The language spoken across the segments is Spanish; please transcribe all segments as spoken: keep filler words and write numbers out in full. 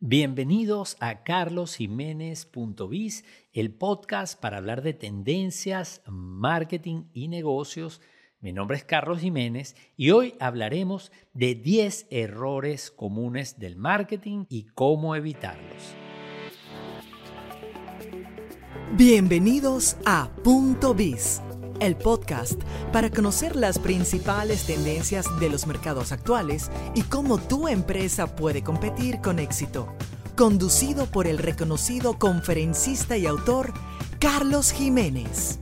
Bienvenidos a carlos jiménez punto biz, el podcast para hablar de tendencias, marketing y negocios. Mi nombre es Carlos Jiménez y hoy hablaremos de diez errores comunes del marketing y cómo evitarlos. Bienvenidos a Punto Biz, el podcast para conocer las principales tendencias de los mercados actuales y cómo tu empresa puede competir con éxito. Conducido por el reconocido conferencista y autor Carlos Jiménez.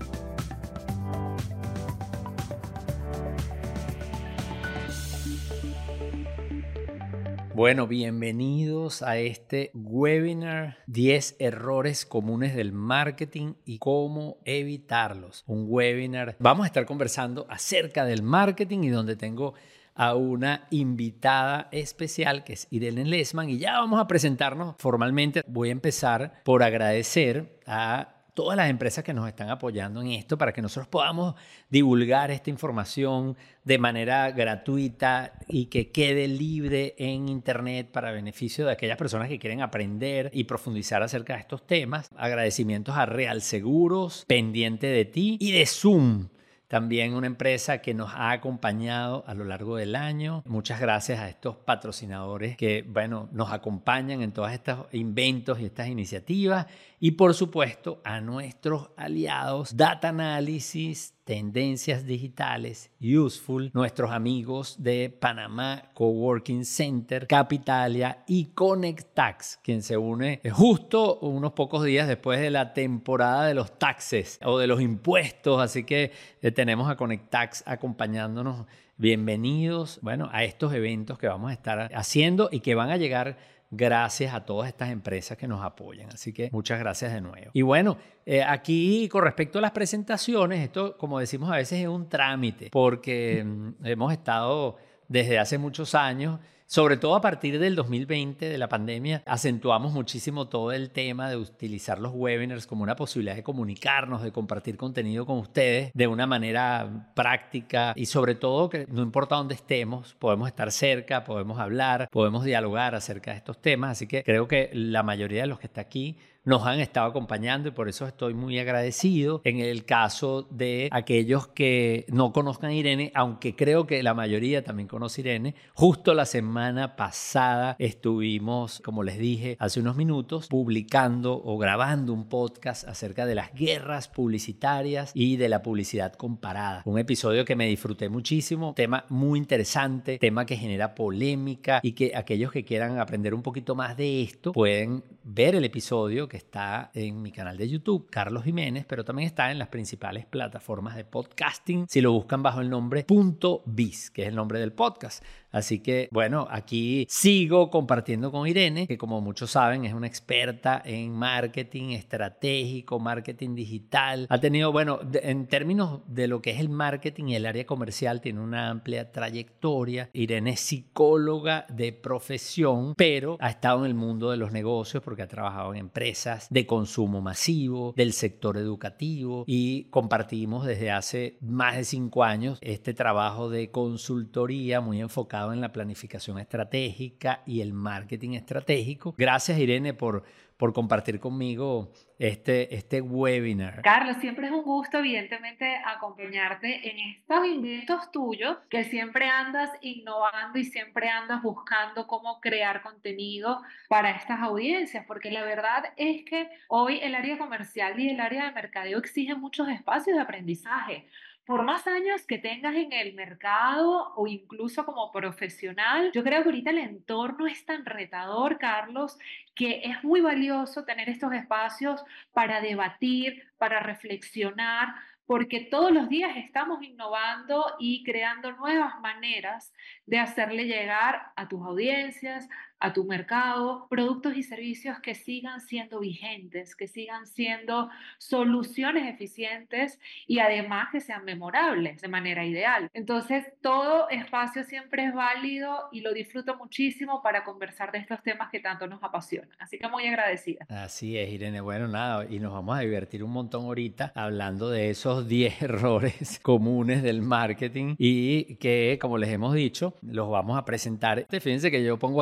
Bueno, bienvenidos a este webinar diez errores comunes del marketing y cómo evitarlos. Un webinar, vamos a estar conversando acerca del marketing y donde tengo a una invitada especial que es Irene Lessmann y ya vamos a presentarnos formalmente. Voy a empezar por agradecer a todas las empresas que nos están apoyando en esto para que nosotros podamos divulgar esta información de manera gratuita y que quede libre en internet para beneficio de aquellas personas que quieren aprender y profundizar acerca de estos temas. Agradecimientos a Real Seguros, Pendiente de Ti y de Zoom. También una empresa que nos ha acompañado a lo largo del año. Muchas gracias a estos patrocinadores que, bueno, nos acompañan en todos estos inventos y estas iniciativas. Y, por supuesto, a nuestros aliados Data Analysis, Tendencias Digitales, Useful, nuestros amigos de Panamá Coworking Center, Capitalia y Conectax, quien se une justo unos pocos días después de la temporada de los taxes o de los impuestos. Así que eh, tenemos a Conectax acompañándonos. Bienvenidos, bueno, a estos eventos que vamos a estar haciendo y que van a llegar gracias a todas estas empresas que nos apoyan. Así que muchas gracias de nuevo. Y bueno, eh, aquí con respecto a las presentaciones, esto, como decimos a veces, es un trámite porque mm, hemos estado desde hace muchos años, sobre todo a partir del dos mil veinte, de la pandemia, acentuamos muchísimo todo el tema de utilizar los webinars como una posibilidad de comunicarnos, de compartir contenido con ustedes de una manera práctica y sobre todo que no importa dónde estemos, podemos estar cerca, podemos hablar, podemos dialogar acerca de estos temas. Así que creo que la mayoría de los que está aquí nos han estado acompañando y por eso estoy muy agradecido. En el caso de aquellos que no conozcan a Irene, aunque creo que la mayoría también conoce a Irene, justo la semana pasada estuvimos, como les dije hace unos minutos, publicando o grabando un podcast acerca de las guerras publicitarias y de la publicidad comparada. Un episodio que me disfruté muchísimo, tema muy interesante, tema que genera polémica y que aquellos que quieran aprender un poquito más de esto pueden ver el episodio que está en mi canal de YouTube, Carlos Jiménez, pero también está en las principales plataformas de podcasting si lo buscan bajo el nombre Punto Biz, que es el nombre del podcast. Así que, bueno, aquí sigo compartiendo con Irene, que como muchos saben es una experta en marketing estratégico, marketing digital. Ha tenido, bueno, de, en términos de lo que es el marketing y el área comercial, tiene una amplia trayectoria. Irene es psicóloga de profesión, pero ha estado en el mundo de los negocios porque ha trabajado en empresas de consumo masivo, del sector educativo y compartimos desde hace más de cinco años este trabajo de consultoría muy enfocado en la planificación estratégica y el marketing estratégico. Gracias, Irene, por, por compartir conmigo este, este webinar. Carlos, siempre es un gusto, evidentemente, acompañarte en estos inventos tuyos, que siempre andas innovando y siempre andas buscando cómo crear contenido para estas audiencias, porque la verdad es que hoy el área comercial y el área de mercadeo exigen muchos espacios de aprendizaje. Por más años que tengas en el mercado o incluso como profesional, yo creo que ahorita el entorno es tan retador, Carlos, que es muy valioso tener estos espacios para debatir, para reflexionar, porque todos los días estamos innovando y creando nuevas maneras de hacerle llegar a tus audiencias, a tu mercado, productos y servicios que sigan siendo vigentes, que sigan siendo soluciones eficientes y además que sean memorables de manera ideal. Entonces, todo espacio siempre es válido y lo disfruto muchísimo para conversar de estos temas que tanto nos apasionan. Así que muy agradecida. Así es, Irene. Bueno, nada, y nos vamos a divertir un montón ahorita hablando de esos diez errores comunes del marketing y que, como les hemos dicho, los vamos a presentar. Fíjense que yo pongo aquí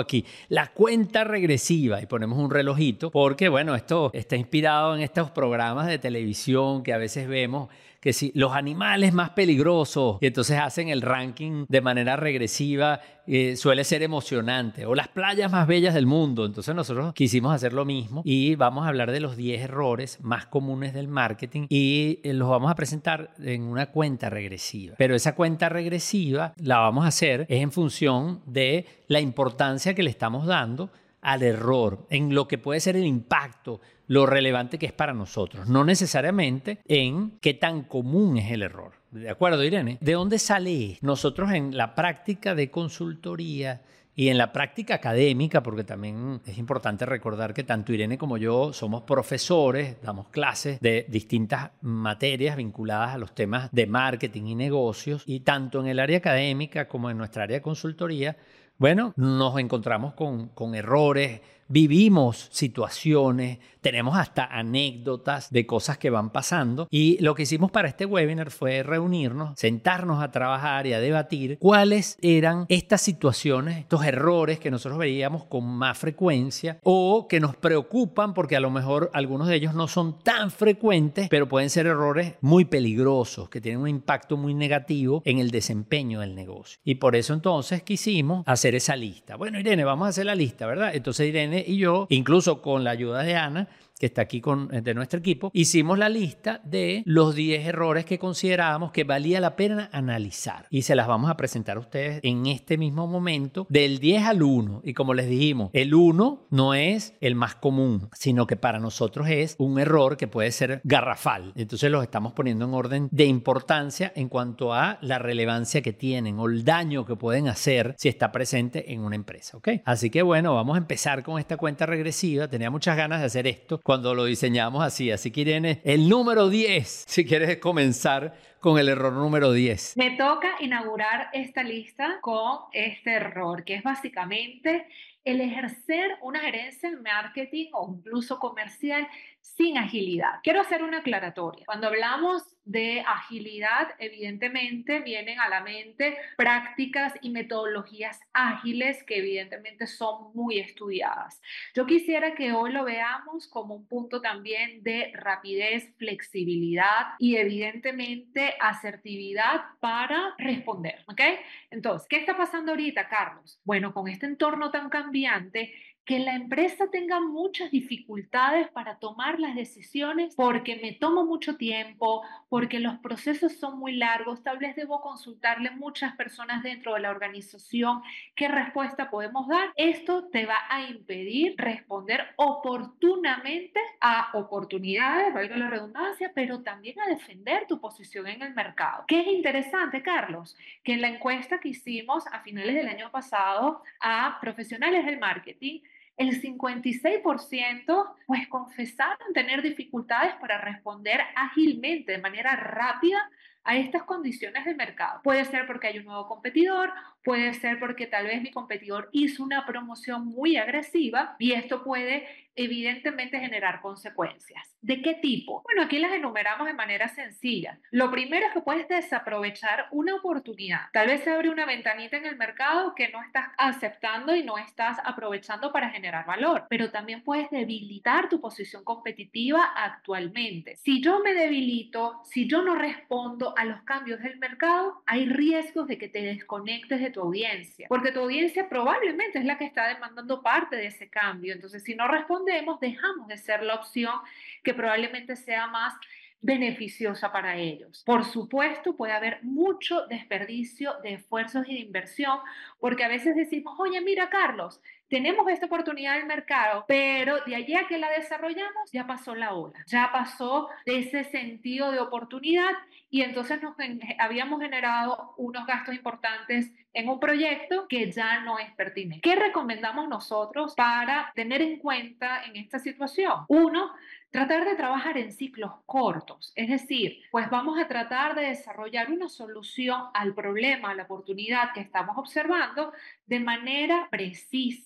la cuenta regresiva y ponemos un relojito porque, bueno, esto está inspirado en estos programas de televisión que a veces vemos que si los animales más peligrosos, y entonces hacen el ranking de manera regresiva, eh, suele ser emocionante, o las playas más bellas del mundo. Entonces nosotros quisimos hacer lo mismo y vamos a hablar de los diez errores más comunes del marketing y eh, los vamos a presentar en una cuenta regresiva. Pero esa cuenta regresiva la vamos a hacer es en función de la importancia que le estamos dando al error, en lo que puede ser el impacto, lo relevante que es para nosotros, no necesariamente en qué tan común es el error. ¿De acuerdo, Irene? ¿De dónde sale? Nosotros en la práctica de consultoría y en la práctica académica, porque también es importante recordar que tanto Irene como yo somos profesores, damos clases de distintas materias vinculadas a los temas de marketing y negocios, y tanto en el área académica como en nuestra área de consultoría, bueno, nos encontramos con, con errores, vivimos situaciones, tenemos hasta anécdotas de cosas que van pasando, y lo que hicimos para este webinar fue reunirnos, sentarnos a trabajar y a debatir cuáles eran estas situaciones, estos errores que nosotros veíamos con más frecuencia o que nos preocupan porque a lo mejor algunos de ellos no son tan frecuentes, pero pueden ser errores muy peligrosos que tienen un impacto muy negativo en el desempeño del negocio. Y por eso entonces quisimos hacer esa lista. Bueno, Irene, vamos a hacer la lista, ¿verdad? Entonces Irene y yo, incluso con la ayuda de Ana, que está aquí con, de nuestro equipo, hicimos la lista de los diez errores que considerábamos que valía la pena analizar. Y se las vamos a presentar a ustedes en este mismo momento, del diez al uno. Y como les dijimos, el uno no es el más común, sino que para nosotros es un error que puede ser garrafal. Entonces los estamos poniendo en orden de importancia en cuanto a la relevancia que tienen o el daño que pueden hacer si está presente en una empresa, ¿ok? Así que bueno, vamos a empezar con esta cuenta regresiva. Tenía muchas ganas de hacer esto cuando lo diseñamos así. Así que Irene, el número diez, si quieres comenzar con el error número diez. Me toca inaugurar esta lista con este error, que es básicamente el ejercer una gerencia en marketing o incluso comercial sin agilidad. Quiero hacer una aclaratoria. Cuando hablamos de agilidad, evidentemente vienen a la mente prácticas y metodologías ágiles que evidentemente son muy estudiadas. Yo quisiera que hoy lo veamos como un punto también de rapidez, flexibilidad y evidentemente asertividad para responder, ¿ok? Entonces, ¿qué está pasando ahorita, Carlos? Bueno, con este entorno tan cambiante, que la empresa tenga muchas dificultades para tomar las decisiones porque me tomo mucho tiempo, porque los procesos son muy largos, tal vez debo consultarle a muchas personas dentro de la organización qué respuesta podemos dar. Esto te va a impedir responder oportunamente a oportunidades, valga la redundancia, pero también a defender tu posición en el mercado. ¿Qué es interesante, Carlos? Que en la encuesta que hicimos a finales del año pasado a profesionales del marketing, el cincuenta y seis por ciento pues confesaron tener dificultades para responder ágilmente, de manera rápida, a estas condiciones de mercado. Puede ser porque hay un nuevo competidor, puede ser porque tal vez mi competidor hizo una promoción muy agresiva y esto puede evidentemente generar consecuencias. ¿De qué tipo? Bueno, aquí las enumeramos de manera sencilla. Lo primero es que puedes desaprovechar una oportunidad. Tal vez se abre una ventanita en el mercado que no estás aceptando y no estás aprovechando para generar valor, pero también puedes debilitar tu posición competitiva actualmente. Si yo me debilito, si yo no respondo a los cambios del mercado, hay riesgos de que te desconectes de tu audiencia, porque tu audiencia probablemente es la que está demandando parte de ese cambio. Entonces, si no respondemos, dejamos de ser la opción que probablemente sea más beneficiosa para ellos. Por supuesto, puede haber mucho desperdicio de esfuerzos y de inversión, porque a veces decimos, oye, mira, Carlos, tenemos esta oportunidad del mercado, pero de allí a que la desarrollamos, ya pasó la ola, ya pasó ese sentido de oportunidad y entonces nos habíamos generado unos gastos importantes en un proyecto que ya no es pertinente. ¿Qué recomendamos nosotros para tener en cuenta en esta situación? Uno, tratar de trabajar en ciclos cortos, es decir, pues vamos a tratar de desarrollar una solución al problema, a la oportunidad que estamos observando de manera precisa,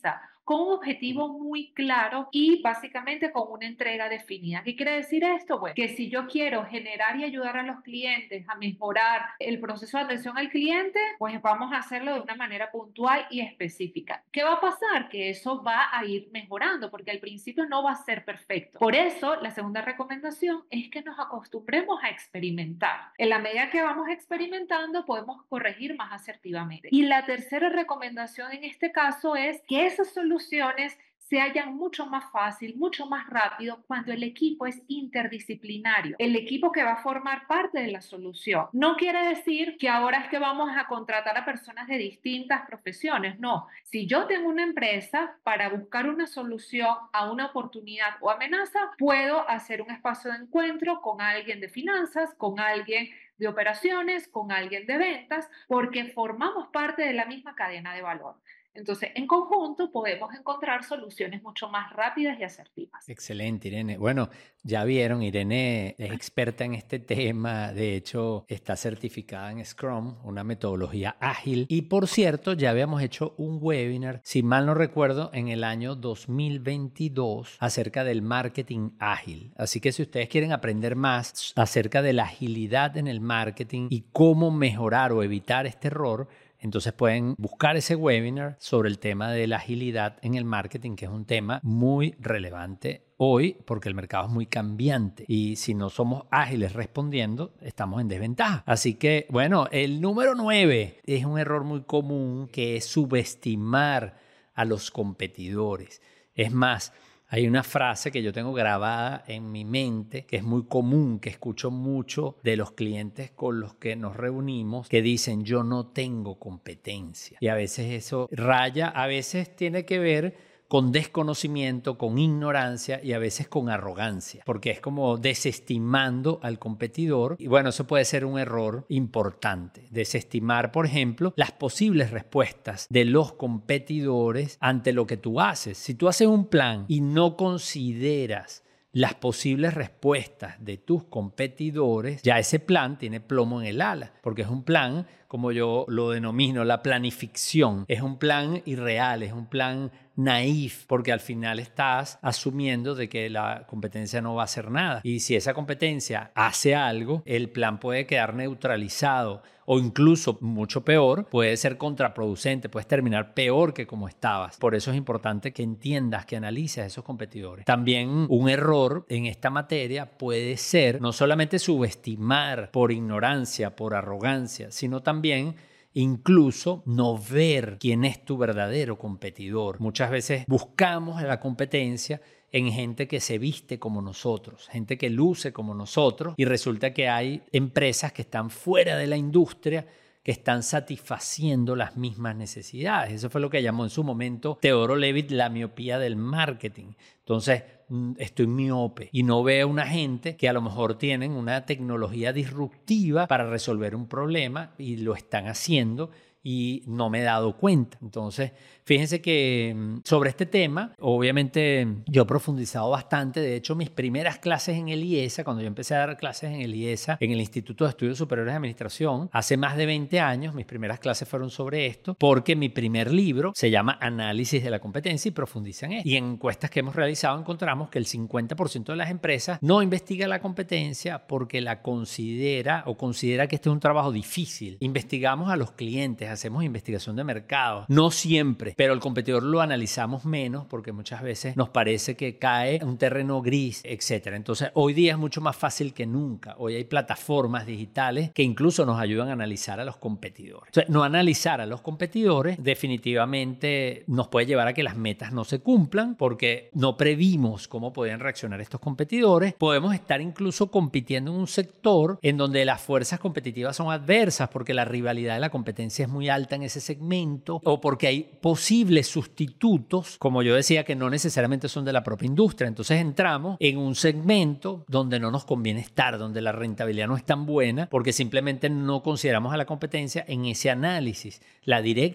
con un objetivo muy claro y básicamente con una entrega definida. ¿Qué quiere decir esto? Bueno, que si yo quiero generar y ayudar a los clientes a mejorar el proceso de atención al cliente, pues vamos a hacerlo de una manera puntual y específica. ¿Qué va a pasar? Que eso va a ir mejorando, porque al principio no va a ser perfecto. Por eso, la segunda recomendación es que nos acostumbremos a experimentar. En la medida que vamos experimentando, podemos corregir más asertivamente. Y la tercera recomendación en este caso es que esas soluciones se hallan mucho más fácil, mucho más rápido cuando el equipo es interdisciplinario, el equipo que va a formar parte de la solución. No quiere decir que ahora es que vamos a contratar a personas de distintas profesiones, no. Si yo tengo una empresa para buscar una solución a una oportunidad o amenaza, puedo hacer un espacio de encuentro con alguien de finanzas, con alguien de operaciones, con alguien de ventas, porque formamos parte de la misma cadena de valor. Entonces, en conjunto podemos encontrar soluciones mucho más rápidas y asertivas. Excelente, Irene. Bueno, ya vieron, Irene es experta en este tema. De hecho, está certificada en Scrum, una metodología ágil. Y por cierto, ya habíamos hecho un webinar, si mal no recuerdo, en el año dos mil veintidós acerca del marketing ágil. Así que si ustedes quieren aprender más acerca de la agilidad en el marketing y cómo mejorar o evitar este error, entonces pueden buscar ese webinar sobre el tema de la agilidad en el marketing, que es un tema muy relevante hoy porque el mercado es muy cambiante y si no somos ágiles respondiendo, estamos en desventaja. Así que, bueno, el número nueve es un error muy común, que es subestimar a los competidores. Es más, hay una frase que yo tengo grabada en mi mente que es muy común, que escucho mucho de los clientes con los que nos reunimos, que dicen: yo no tengo competencia. Y a veces eso raya, a veces tiene que ver con desconocimiento, con ignorancia y a veces con arrogancia, porque es como desestimando al competidor. Y bueno, eso puede ser un error importante. Desestimar, por ejemplo, las posibles respuestas de los competidores ante lo que tú haces. Si tú haces un plan y no consideras las posibles respuestas de tus competidores, ya ese plan tiene plomo en el ala, porque es un plan, como yo lo denomino, la planificción. Es un plan irreal, es un plan naif, porque al final estás asumiendo de que la competencia no va a hacer nada. Y si esa competencia hace algo, el plan puede quedar neutralizado o incluso, mucho peor, puede ser contraproducente, puedes terminar peor que como estabas. Por eso es importante que entiendas, que analices a esos competidores. También un error en esta materia puede ser no solamente subestimar por ignorancia, por arrogancia, sino también incluso no ver quién es tu verdadero competidor. Muchas veces buscamos la competencia en gente que se viste como nosotros, gente que luce como nosotros, y resulta que hay empresas que están fuera de la industria que están satisfaciendo las mismas necesidades. Eso fue lo que llamó en su momento Teodoro Levitt la miopía del marketing. Entonces, estoy miope y no veo una gente que a lo mejor tienen una tecnología disruptiva para resolver un problema y lo están haciendo y no me he dado cuenta. Entonces, fíjense que sobre este tema, obviamente yo he profundizado bastante. De hecho, mis primeras clases en el I E S A, cuando yo empecé a dar clases en el I E S A, en el Instituto de Estudios Superiores de Administración, hace más de veinte años, mis primeras clases fueron sobre esto, porque mi primer libro se llama Análisis de la Competencia y profundiza en esto. Y en encuestas que hemos realizado encontramos que el cincuenta por ciento de las empresas no investiga la competencia porque la considera o considera que este es un trabajo difícil. Investigamos a los clientes, hacemos investigación de mercado, no siempre, pero el competidor lo analizamos menos porque muchas veces nos parece que cae en un terreno gris, etcétera. Entonces, hoy día es mucho más fácil que nunca. Hoy hay plataformas digitales que incluso nos ayudan a analizar a los competidores. Entonces, no analizar a los competidores definitivamente nos puede llevar a que las metas no se cumplan porque no previmos cómo podrían reaccionar estos competidores. Podemos estar incluso compitiendo en un sector en donde las fuerzas competitivas son adversas porque la rivalidad de la competencia es muy alta en ese segmento, o porque hay posibles sustitutos, como yo decía, que no necesariamente son de la propia industria. Entonces entramos en un segmento donde no nos conviene estar, donde la rentabilidad no es tan buena, porque simplemente no consideramos a la competencia en ese análisis, la directa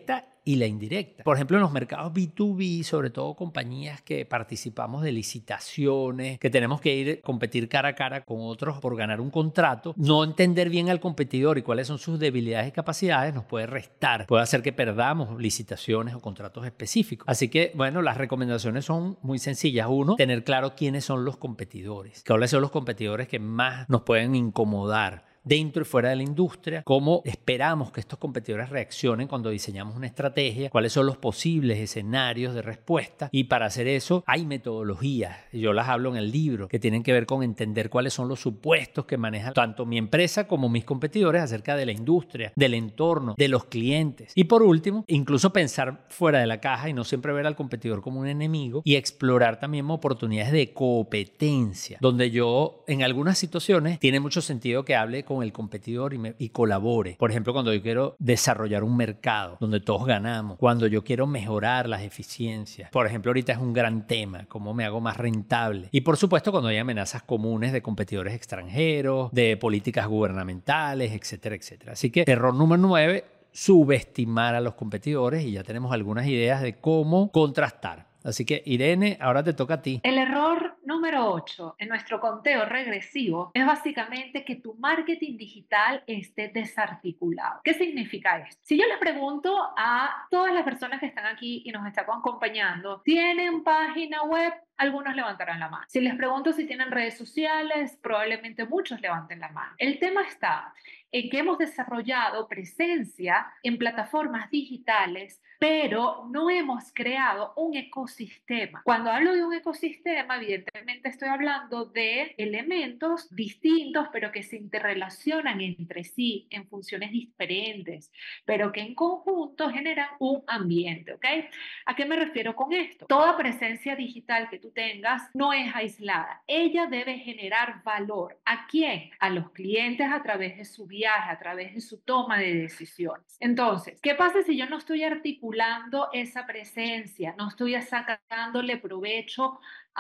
y la indirecta. Por ejemplo, en los mercados B dos B, sobre todo compañías que participamos de licitaciones, que tenemos que ir a competir cara a cara con otros por ganar un contrato, no entender bien al competidor y cuáles son sus debilidades y capacidades nos puede restar, puede hacer que perdamos licitaciones o contratos específicos. Así que, bueno, las recomendaciones son muy sencillas. Uno, tener claro quiénes son los competidores, cuáles son los competidores que más nos pueden incomodar dentro y fuera de la industria, cómo esperamos que estos competidores reaccionen cuando diseñamos una estrategia, cuáles son los posibles escenarios de respuesta, y para hacer eso hay metodologías, yo las hablo en el libro, que tienen que ver con entender cuáles son los supuestos que maneja tanto mi empresa como mis competidores acerca de la industria, del entorno, de los clientes. Y por último, incluso pensar fuera de la caja y no siempre ver al competidor como un enemigo, y explorar también oportunidades de competencia, donde yo en algunas situaciones tiene mucho sentido que hable con con el competidor y, me, y colabore. Por ejemplo, cuando yo quiero desarrollar un mercado donde todos ganamos, cuando yo quiero mejorar las eficiencias. Por ejemplo, ahorita es un gran tema, cómo me hago más rentable. Y por supuesto, cuando hay amenazas comunes de competidores extranjeros, de políticas gubernamentales, etcétera, etcétera. Así que error número nueve, subestimar a los competidores, y ya tenemos algunas ideas de cómo contrastar. Así que, Irene, ahora te toca a ti. El error número ocho en nuestro conteo regresivo es básicamente que tu marketing digital esté desarticulado. ¿Qué significa esto? Si yo les pregunto a todas las personas que están aquí y nos están acompañando, ¿tienen página web? Algunos levantarán la mano. Si les pregunto si tienen redes sociales, probablemente muchos levanten la mano. El tema está en que hemos desarrollado presencia en plataformas digitales, pero no hemos creado un ecosistema. Cuando hablo de un ecosistema, evidentemente estoy hablando de elementos distintos, pero que se interrelacionan entre sí en funciones diferentes, pero que en conjunto generan un ambiente, ¿ok? ¿A qué me refiero con esto? Toda presencia digital que tú tengas no es aislada. Ella debe generar valor. ¿A quién? A los clientes a través de su viaje, a través de su toma de decisiones. Entonces, ¿qué pasa si yo no estoy articulando esa presencia? No estoy sacándole provecho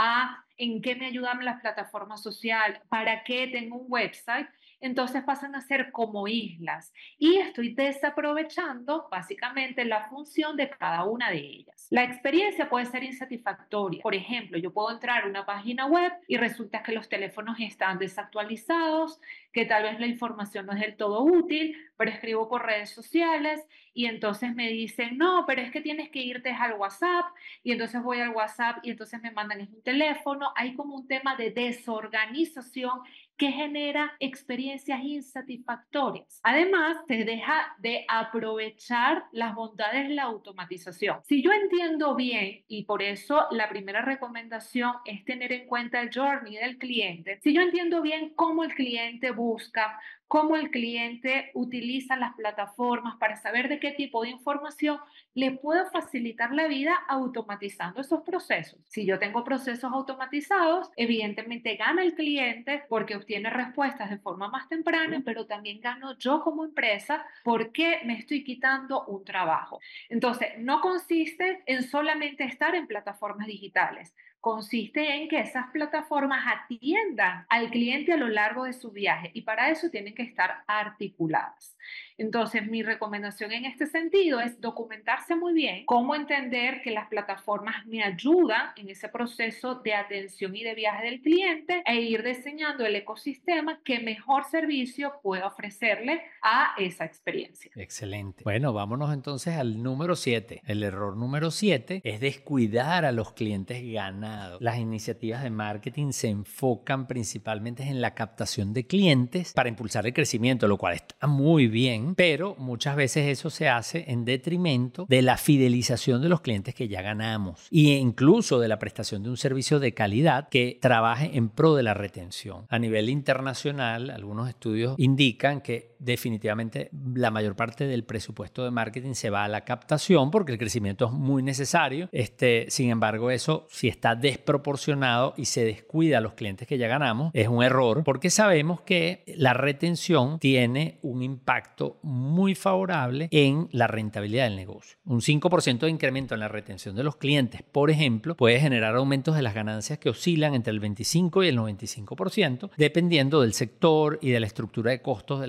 a en qué me ayudan las plataformas sociales, para qué tengo un website. Entonces pasan a ser como islas y estoy desaprovechando básicamente la función de cada una de ellas. La experiencia puede ser insatisfactoria. Por ejemplo, yo puedo entrar a una página web y resulta que los teléfonos están desactualizados, que tal vez la información no es del todo útil, pero escribo por redes sociales y entonces me dicen, no, pero es que tienes que irte al WhatsApp, y entonces voy al WhatsApp y entonces me mandan en un teléfono. Hay como un tema de desorganización que genera experiencias insatisfactorias. Además, te deja de aprovechar las bondades de la automatización. Si yo entiendo bien, y por eso la primera recomendación es tener en cuenta el journey del cliente, si yo entiendo bien cómo el cliente busca, cómo el cliente utiliza las plataformas para saber de qué tipo de información, le puedo facilitar la vida automatizando esos procesos. Si yo tengo procesos automatizados, evidentemente gana el cliente porque obtiene respuestas de forma más temprana, pero también gano yo como empresa porque me estoy quitando un trabajo. Entonces, no consiste en solamente estar en plataformas digitales. Consiste en que esas plataformas atiendan al cliente a lo largo de su viaje, y para eso tienen que estar articuladas. Entonces, mi recomendación en este sentido es documentarse muy bien, cómo entender que las plataformas me ayudan en ese proceso de atención y de viaje del cliente, e ir diseñando el ecosistema que mejor servicio pueda ofrecerle a esa experiencia. Excelente. Bueno, vámonos entonces al número siete. El error número siete es descuidar a los clientes ganados. Las iniciativas de marketing se enfocan principalmente en la captación de clientes para impulsar el crecimiento, lo cual está muy bien, pero muchas veces eso se hace en detrimento de la fidelización de los clientes que ya ganamos, e incluso de la prestación de un servicio de calidad que trabaje en pro de la retención. A nivel internacional, algunos estudios indican que definitivamente la mayor parte del presupuesto de marketing se va a la captación porque el crecimiento es muy necesario. Este, sin embargo, eso si está desproporcionado y se descuida a los clientes que ya ganamos, es un error, porque sabemos que la retención tiene un impacto muy favorable en la rentabilidad del negocio. Un cinco por ciento de incremento en la retención de los clientes, por ejemplo, puede generar aumentos de las ganancias que oscilan entre el veinticinco y el noventa y cinco por ciento, dependiendo del sector y de la estructura de costos de la empresa.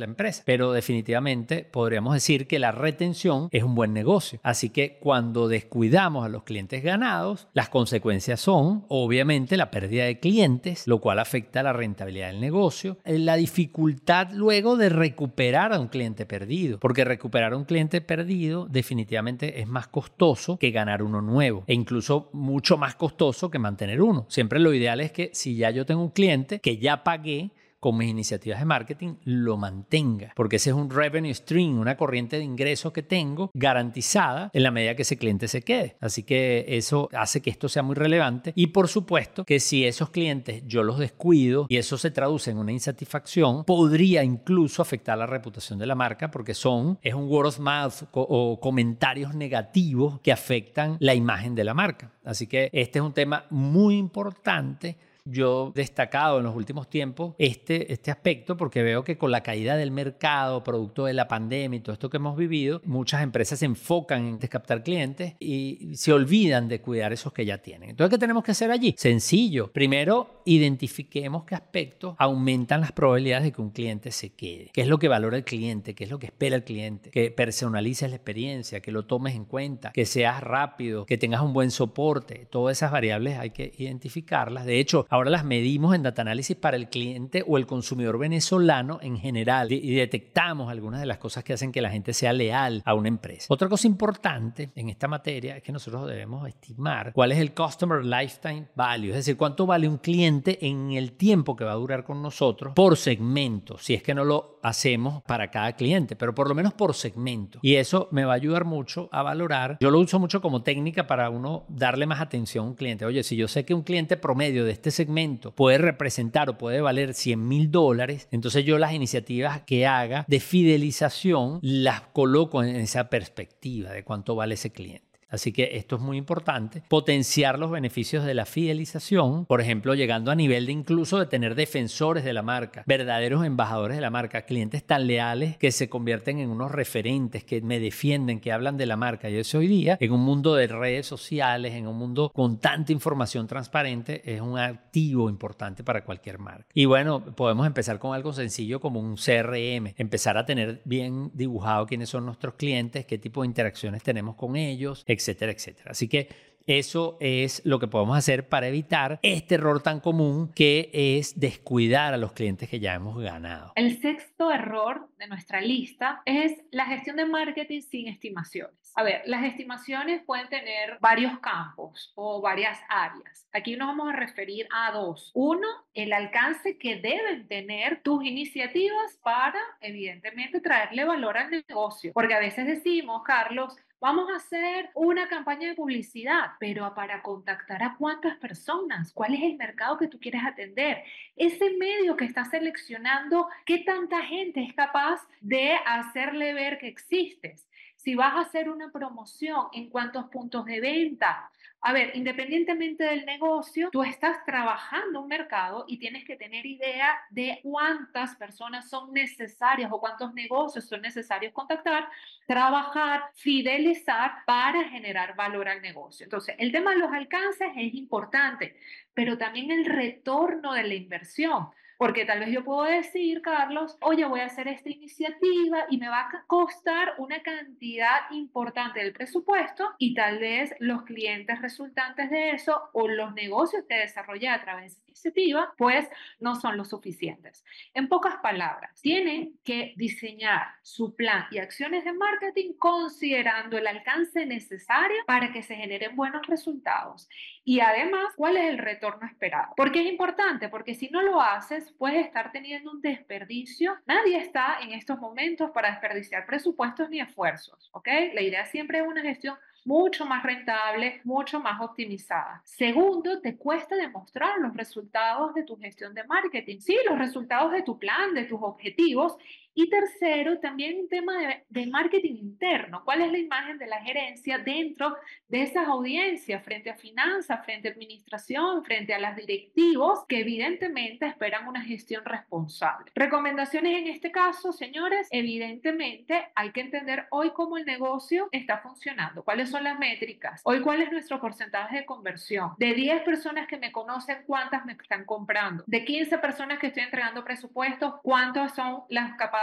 pero definitivamente podríamos decir que la retención es un buen negocio. Así que cuando descuidamos a los clientes ganados, las consecuencias son obviamente la pérdida de clientes, lo cual afecta la rentabilidad del negocio, la dificultad luego de recuperar a un cliente perdido, porque recuperar a un cliente perdido definitivamente es más costoso que ganar uno nuevo e incluso mucho más costoso que mantener uno. Siempre lo ideal es que si ya yo tengo un cliente que ya pagué con mis iniciativas de marketing, lo mantenga, porque ese es un revenue stream, una corriente de ingresos que tengo garantizada en la medida que ese cliente se quede. Así que eso hace que esto sea muy relevante y por supuesto que si esos clientes yo los descuido y eso se traduce en una insatisfacción, podría incluso afectar la reputación de la marca porque son, es un word of mouth o comentarios negativos que afectan la imagen de la marca. Así que este es un tema muy importante. Yo he destacado en los últimos tiempos este, este aspecto porque veo que con la caída del mercado, producto de la pandemia y todo esto que hemos vivido, muchas empresas se enfocan en captar clientes y se olvidan de cuidar esos que ya tienen. Entonces, ¿qué tenemos que hacer allí? Sencillo. Primero, identifiquemos qué aspectos aumentan las probabilidades de que un cliente se quede. ¿Qué es lo que valora el cliente? ¿Qué es lo que espera el cliente? Que personalices la experiencia, que lo tomes en cuenta, que seas rápido, que tengas un buen soporte. Todas esas variables hay que identificarlas. De hecho, ahora las medimos en data análisis para el cliente o el consumidor venezolano en general y detectamos algunas de las cosas que hacen que la gente sea leal a una empresa. Otra cosa importante en esta materia es que nosotros debemos estimar cuál es el Customer Lifetime Value, es decir, cuánto vale un cliente en el tiempo que va a durar con nosotros por segmento, si es que no lo hacemos para cada cliente, pero por lo menos por segmento. Y eso me va a ayudar mucho a valorar. Yo lo uso mucho como técnica para uno darle más atención a un cliente. Oye, si yo sé que un cliente promedio de este segmento puede representar o puede valer cien mil dólares, entonces yo las iniciativas que haga de fidelización las coloco en esa perspectiva de cuánto vale ese cliente. Así que esto es muy importante. Potenciar los beneficios de la fidelización, por ejemplo, llegando a nivel de incluso de tener defensores de la marca, verdaderos embajadores de la marca, clientes tan leales que se convierten en unos referentes, que me defienden, que hablan de la marca. Y eso hoy día, en un mundo de redes sociales, en un mundo con tanta información transparente, es un activo importante para cualquier marca. Y bueno, podemos empezar con algo sencillo como un C R M, empezar a tener bien dibujado quiénes son nuestros clientes, qué tipo de interacciones tenemos con ellos, etcétera, etcétera. Así que eso es lo que podemos hacer para evitar este error tan común que es descuidar a los clientes que ya hemos ganado. El sexto error de nuestra lista es la gestión de marketing sin estimaciones. A ver, las estimaciones pueden tener varios campos o varias áreas. Aquí nos vamos a referir a dos. Uno, el alcance que deben tener tus iniciativas para, evidentemente, traerle valor al negocio. Porque a veces decimos, Carlos, vamos a hacer una campaña de publicidad, pero para contactar a cuántas personas, cuál es el mercado que tú quieres atender, ese medio que estás seleccionando, qué tanta gente es capaz de hacerle ver que existes. Si vas a hacer una promoción, en cuántos puntos de venta. A ver, independientemente del negocio, tú estás trabajando un mercado y tienes que tener idea de cuántas personas son necesarias o cuántos negocios son necesarios contactar, trabajar, fidelizar para generar valor al negocio. Entonces, el tema de los alcances es importante, pero también el retorno de la inversión. Porque tal vez yo puedo decir, Carlos, oye, voy a hacer esta iniciativa y me va a costar una cantidad importante del presupuesto y tal vez los clientes resultantes de eso o los negocios que desarrollé a través de esa iniciativa, pues no son lo suficientes. En pocas palabras, tienen que diseñar su plan y acciones de marketing considerando el alcance necesario para que se generen buenos resultados. Y además, ¿cuál es el retorno esperado? ¿Por qué es importante? Porque si no lo haces, puedes estar teniendo un desperdicio. Nadie está en estos momentos para desperdiciar presupuestos ni esfuerzos, ¿ok? La idea siempre es una gestión mucho más rentable, mucho más optimizada. Segundo, te cuesta demostrar los resultados de tu gestión de marketing. Sí, los resultados de tu plan, de tus objetivos. Y tercero, también un tema de, de marketing interno. ¿Cuál es la imagen de la gerencia dentro de esas audiencias frente a finanzas, frente a administración, frente a los directivos que evidentemente esperan una gestión responsable? Recomendaciones en este caso, señores, evidentemente hay que entender hoy cómo el negocio está funcionando, cuáles son las métricas, hoy cuál es nuestro porcentaje de conversión. De diez personas que me conocen, ¿cuántas me están comprando? De quince personas que estoy entregando presupuestos, ¿cuántas son las capaces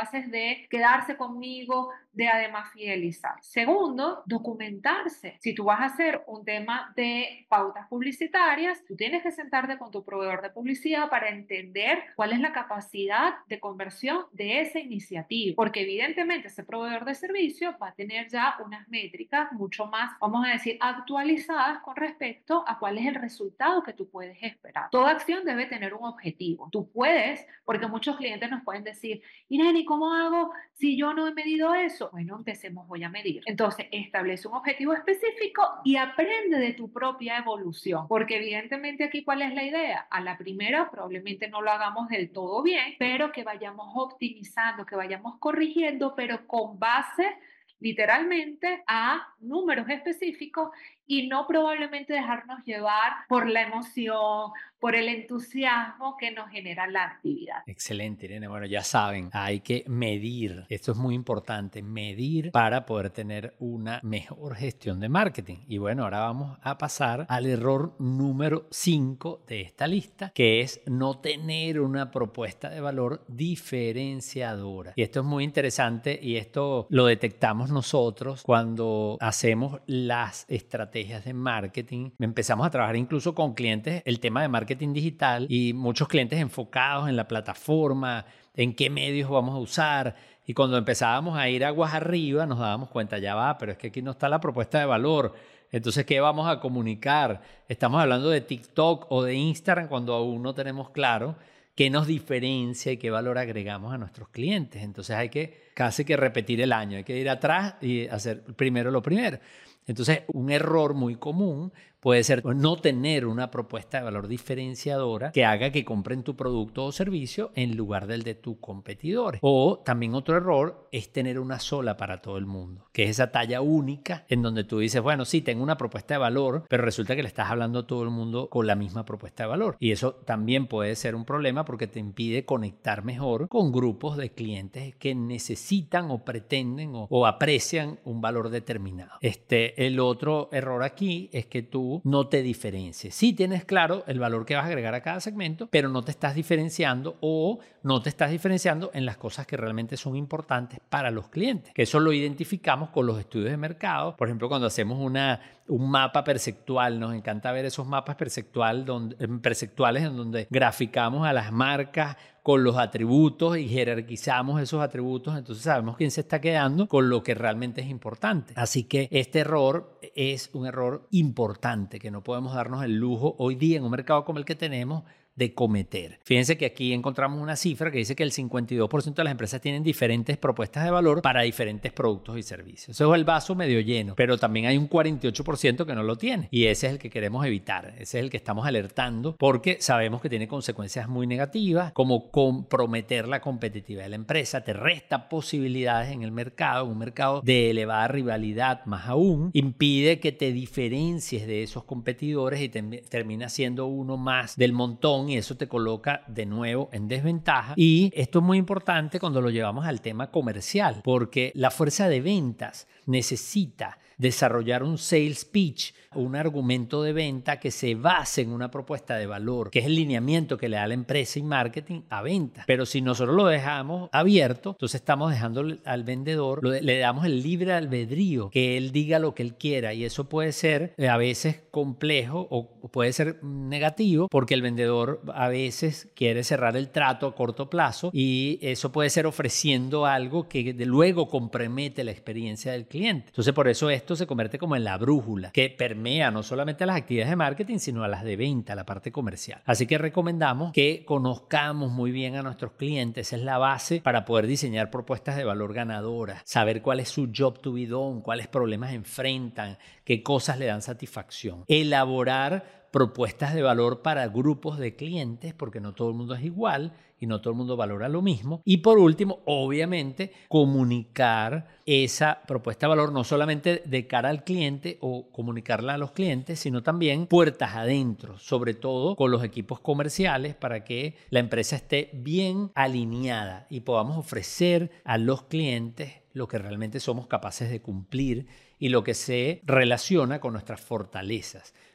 capaces de quedarse conmigo, de además fidelizar. Segundo, documentarse. Si tú vas a hacer un tema de pautas publicitarias, tú tienes que sentarte con tu proveedor de publicidad para entender cuál es la capacidad de conversión de esa iniciativa, porque evidentemente ese proveedor de servicio va a tener ya unas métricas mucho más, vamos a decir, actualizadas con respecto a cuál es el resultado que tú puedes esperar. Toda acción debe tener un objetivo. Tú puedes, porque muchos clientes nos pueden decir, Irene, ¿cómo hago si yo no he medido eso? Bueno, empecemos, voy a medir. Entonces, establece un objetivo específico y aprende de tu propia evolución, porque evidentemente aquí, ¿cuál es la idea? A la primera probablemente no lo hagamos del todo bien, pero que vayamos optimizando, que vayamos corrigiendo, pero con base literalmente a números específicos y no probablemente dejarnos llevar por la emoción, por el entusiasmo que nos genera la actividad. Excelente, Irene. Bueno, ya saben, hay que medir. Esto es muy importante, medir para poder tener una mejor gestión de marketing. Y bueno, ahora vamos a pasar al error número cinco de esta lista, que es no tener una propuesta de valor diferenciadora. Y esto es muy interesante y esto lo detectamos nosotros cuando hacemos las estrategias de marketing. Empezamos a trabajar incluso con clientes el tema de marketing digital y muchos clientes enfocados en la plataforma, en qué medios vamos a usar. Y cuando empezábamos a ir aguas arriba nos dábamos cuenta, ya va, pero es que aquí no está la propuesta de valor. Entonces, ¿qué vamos a comunicar? Estamos hablando de TikTok o de Instagram cuando aún no tenemos claro qué nos diferencia y qué valor agregamos a nuestros clientes. Entonces hay que casi que repetir el año, hay que ir atrás y hacer primero lo primero. Entonces, un error muy común puede ser no tener una propuesta de valor diferenciadora que haga que compren tu producto o servicio en lugar del de tus competidores. O también otro error es tener una sola para todo el mundo, que es esa talla única en donde tú dices, bueno, sí, tengo una propuesta de valor, pero resulta que le estás hablando a todo el mundo con la misma propuesta de valor. Y eso también puede ser un problema porque te impide conectar mejor con grupos de clientes que necesitan o pretenden o, o aprecian un valor determinado. Este, el otro error aquí es que tú no te diferencies. Sí tienes claro el valor que vas a agregar a cada segmento, pero no te estás diferenciando o no te estás diferenciando en las cosas que realmente son importantes para los clientes. Que eso lo identificamos con los estudios de mercado. Por ejemplo, cuando hacemos una, un mapa perceptual, nos encanta ver esos mapas perceptual donde, perceptuales en donde graficamos a las marcas con los atributos y jerarquizamos esos atributos, entonces sabemos quién se está quedando con lo que realmente es importante. Así que este error es un error importante que no podemos darnos el lujo hoy día en un mercado como el que tenemos de cometer. Fíjense que aquí encontramos una cifra que dice que el cincuenta y dos por ciento de las empresas tienen diferentes propuestas de valor para diferentes productos y servicios. Eso es el vaso medio lleno, pero también hay un cuarenta y ocho por ciento que no lo tiene y ese es el que queremos evitar, ese es el que estamos alertando porque sabemos que tiene consecuencias muy negativas como comprometer la competitividad de la empresa, te resta posibilidades en el mercado, un mercado de elevada rivalidad más aún, impide que te diferencies de esos competidores y te, termina siendo uno más del montón y eso te coloca de nuevo en desventaja. Y esto es muy importante cuando lo llevamos al tema comercial, porque la fuerza de ventas necesita desarrollar un sales pitch, un argumento de venta que se base en una propuesta de valor, que es el lineamiento que le da la empresa y marketing a venta. Pero si nosotros lo dejamos abierto, entonces estamos dejando al vendedor, le damos el libre albedrío, que él diga lo que él quiera y eso puede ser a veces complejo o puede ser negativo porque el vendedor a veces quiere cerrar el trato a corto plazo y eso puede ser ofreciendo algo que de luego compromete la experiencia del cliente. Entonces por eso esto se convierte como en la brújula que permea no solamente a las actividades de marketing, sino a las de venta, a la parte comercial. Así que recomendamos que conozcamos muy bien a nuestros clientes. Esa es la base para poder diseñar propuestas de valor ganadoras, saber cuál es su job to be done, cuáles problemas enfrentan, qué cosas le dan satisfacción. Elaborar propuestas de valor para grupos de clientes, porque no todo el mundo es igual y no todo el mundo valora lo mismo. Y por último, obviamente, comunicar esa propuesta de valor no solamente de cara al cliente o comunicarla a los clientes, sino también puertas adentro, sobre todo con los equipos comerciales para que la empresa esté bien alineada y podamos ofrecer a los clientes lo que realmente somos capaces de cumplir y lo que se relaciona con nuestras fortalezas.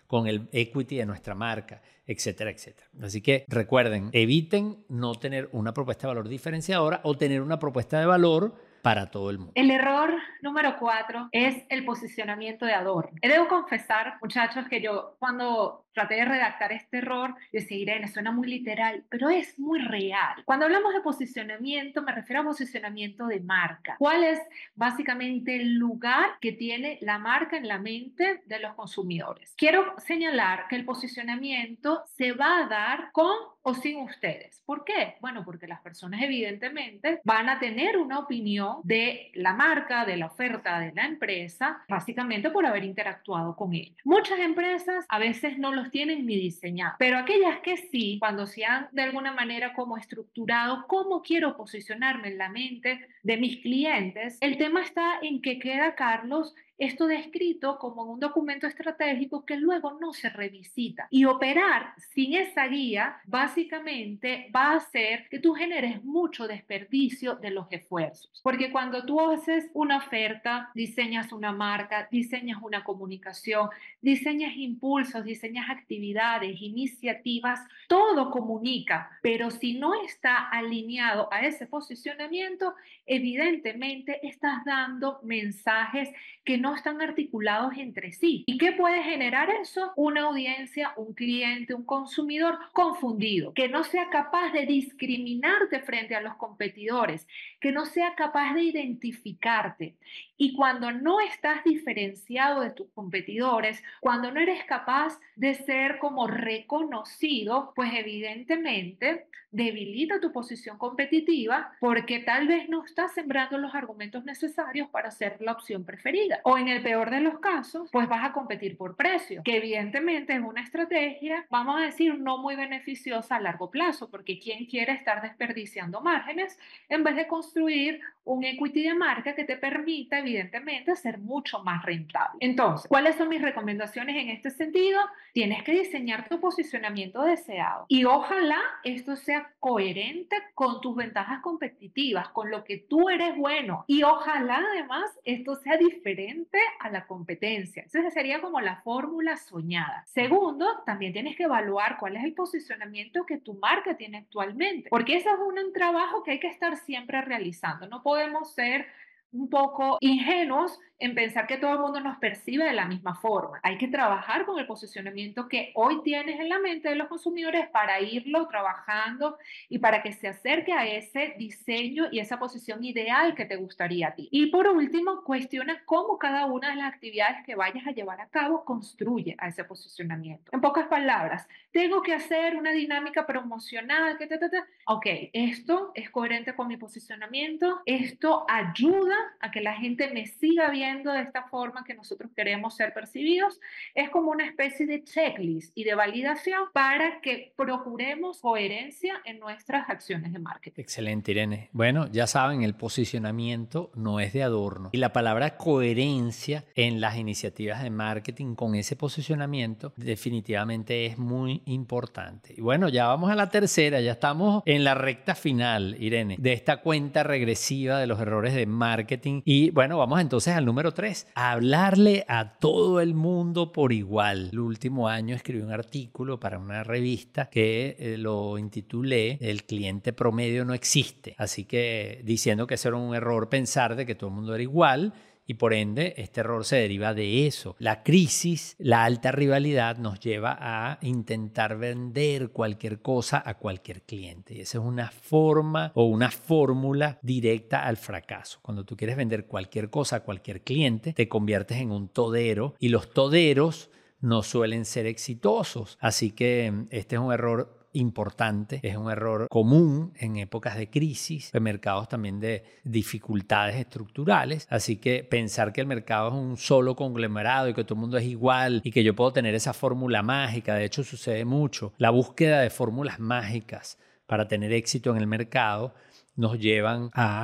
con el equity de nuestra marca, etcétera, etcétera. Así que recuerden, eviten no tener una propuesta de valor diferenciadora o tener una propuesta de valor para todo el mundo. El error número cuatro es el posicionamiento de adorno. Y debo confesar, muchachos, que yo cuando traté de redactar este error, decía, Irene, suena muy literal, pero es muy real. Cuando hablamos de posicionamiento, me refiero a posicionamiento de marca. ¿Cuál es básicamente el lugar que tiene la marca en la mente de los consumidores? Quiero señalar que el posicionamiento se va a dar con o sin ustedes. ¿Por qué? Bueno, porque las personas evidentemente van a tener una opinión de la marca, de la oferta de la empresa, básicamente por haber interactuado con ella. Muchas empresas a veces no los tienen ni diseñados, pero aquellas que sí, cuando se han de alguna manera como estructurado cómo quiero posicionarme en la mente de mis clientes, el tema está en que queda, Carlos, esto descrito como en un documento estratégico que luego no se revisita. Y operar sin esa guía básicamente va a hacer que tú generes mucho desperdicio de los esfuerzos. Porque cuando tú haces una oferta, diseñas una marca, diseñas una comunicación, diseñas impulsos, diseñas actividades, iniciativas, todo comunica. Pero si no está alineado a ese posicionamiento, evidentemente estás dando mensajes que no están articulados entre sí. ¿Y qué puede generar eso? Una audiencia, un cliente, un consumidor confundido, que no sea capaz de discriminarte frente a los competidores, que no sea capaz de identificarte. Y cuando no estás diferenciado de tus competidores, cuando no eres capaz de ser como reconocido, pues evidentemente debilita tu posición competitiva porque tal vez no estás sembrando los argumentos necesarios para ser la opción preferida. O en el peor de los casos, pues vas a competir por precio, que evidentemente es una estrategia, vamos a decir, no muy beneficiosa a largo plazo, porque ¿quién quiere estar desperdiciando márgenes en vez de construir un equity de marca que te permita evidentemente ser mucho más rentable? Entonces, ¿cuáles son mis recomendaciones en este sentido? Tienes que diseñar tu posicionamiento deseado y ojalá esto sea coherente con tus ventajas competitivas, con lo que tú eres bueno, y ojalá además esto sea diferente a la competencia. Esa sería como la fórmula soñada. Segundo, también tienes que evaluar cuál es el posicionamiento que tu marca tiene actualmente, porque ese es un, un trabajo que hay que estar siempre realizando. No podemos ser un poco ingenuos en pensar que todo el mundo nos percibe de la misma forma. Hay que trabajar con el posicionamiento que hoy tienes en la mente de los consumidores para irlo trabajando y para que se acerque a ese diseño y esa posición ideal que te gustaría a ti. Y por último, cuestiona cómo cada una de las actividades que vayas a llevar a cabo construye a ese posicionamiento. En pocas palabras, tengo que hacer una dinámica promocional, que ta, ta, ta. Ok, esto es coherente con mi posicionamiento, esto ayuda a que la gente me siga viendo de esta forma que nosotros queremos ser percibidos. Es como una especie de checklist y de validación para que procuremos coherencia en nuestras acciones de marketing. Excelente, Irene. Bueno, ya saben, el posicionamiento no es de adorno. Y la palabra coherencia en las iniciativas de marketing con ese posicionamiento definitivamente es muy importante. Y bueno, ya vamos a la tercera, ya estamos en la recta final, Irene, de esta cuenta regresiva de los errores de marketing. Y bueno, vamos entonces al número tres, hablarle a todo el mundo por igual. El último año escribí un artículo para una revista que eh, lo intitulé El cliente promedio no existe. Así que diciendo que ese era un error pensar de que todo el mundo era igual. Y por ende, este error se deriva de eso. La crisis, la alta rivalidad nos lleva a intentar vender cualquier cosa a cualquier cliente. Y esa es una forma o una fórmula directa al fracaso. Cuando tú quieres vender cualquier cosa a cualquier cliente, te conviertes en un todero y los toderos no suelen ser exitosos. Así que este es un error importante, es un error común en épocas de crisis, en mercados también de dificultades estructurales, así que pensar que el mercado es un solo conglomerado y que todo el mundo es igual y que yo puedo tener esa fórmula mágica, de hecho sucede mucho, la búsqueda de fórmulas mágicas para tener éxito en el mercado nos llevan a